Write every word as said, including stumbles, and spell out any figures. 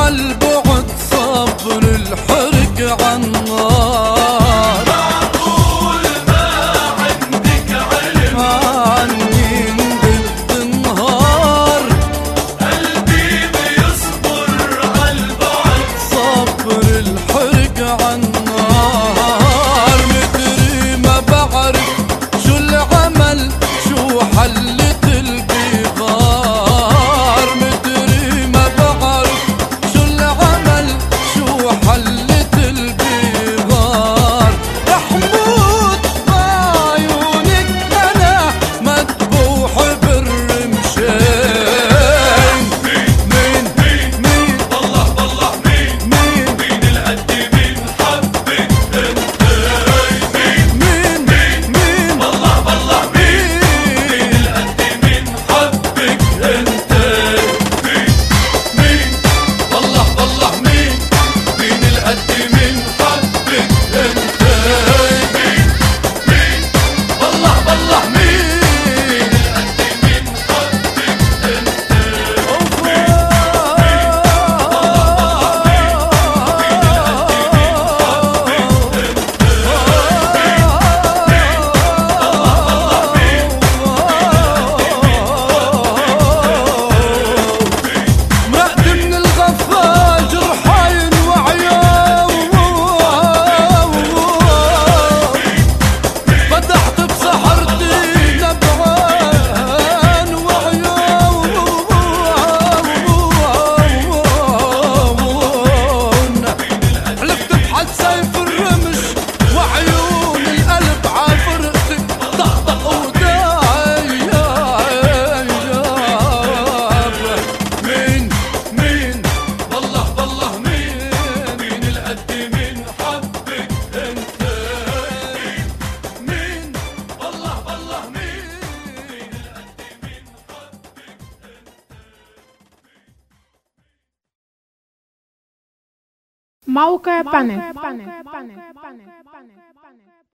عالبعد صبر الحرق عالنار. معقول ما عندك علم عني بالنهار قلبي بيصبر عالبعد صبر الحرق عالنار. مدري ما بعرف شو العمل شو حلة البغار. مدري ما بعرف شو العمل شو حلة البغار. رح موت بعيونك أنا مذبوح بالرمشين. مين مين مين والله والله مين مين مين القد مين حبك انت مين مين مين والله والله مين مين القد مين حبك انت مين مين والله والله مين مين القد مين حبك انت مين مين والله والله مين مين القد مين حبك انت مرقد من الغفا جرحين وعيون. فتحت بسحرتي نبعان وعيون. حلفت بحد سيف الرمش وعيون القلب عافرتك طقطق ودايب. مين مين والله والله مين مين القد مين حبك انت مين والله والله مين مين القد مين حبك موقع بانل.